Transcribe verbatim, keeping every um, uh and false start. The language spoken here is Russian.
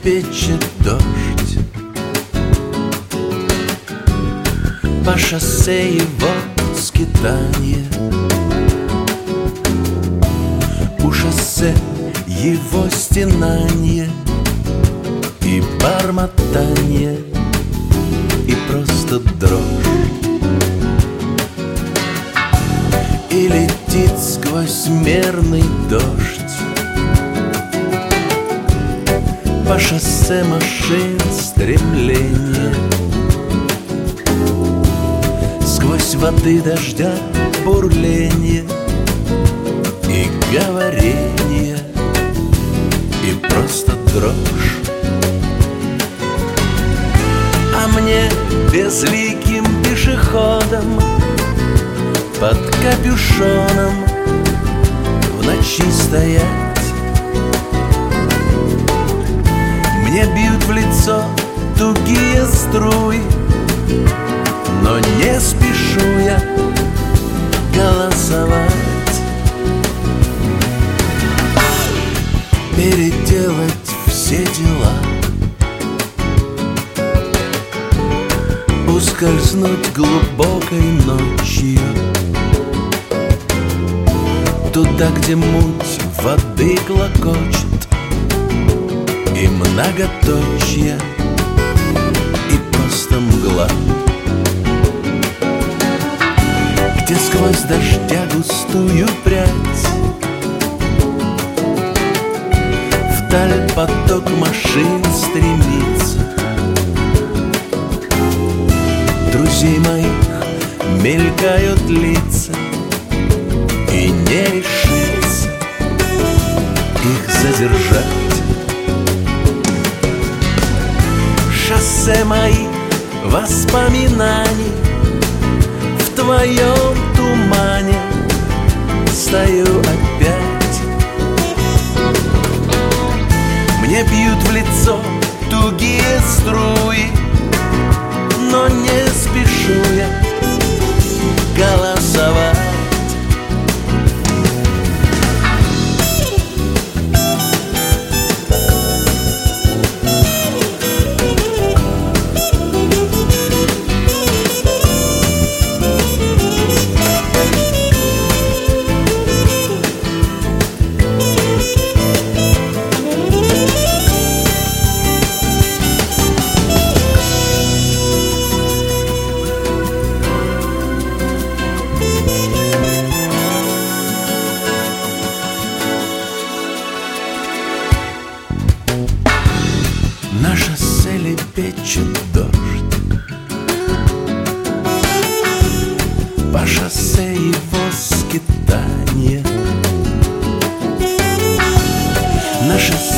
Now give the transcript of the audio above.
лепечет дождь, по шоссе его скитанье, у шоссе его стенанье и бормотанье, и просто дрожь. И летит сквозь мерный дождь по шоссе машин стремление, сквозь воды дождя бурление и говорение, и просто дрожь. А мне безликим пешеходом под капюшоном в ночи стоять. Мне бьют в лицо тугие струи, но не спешу я голосовать. Переделать все дела, ускользнуть глубокой ночью туда, где муть воды клокочет, и многоточие, и просто мгла, где сквозь дождя густую прядь вдаль поток машин стремится. Друзей моих мелькают лица, и не решится их задержать. Шоссе моих воспоминаний, в твоем тумане стою опять. Мне бьют в лицо тугие струи, но не спешу я голосовать. На шоссе лепечет дождь, по шоссе его скитанье, на шоссе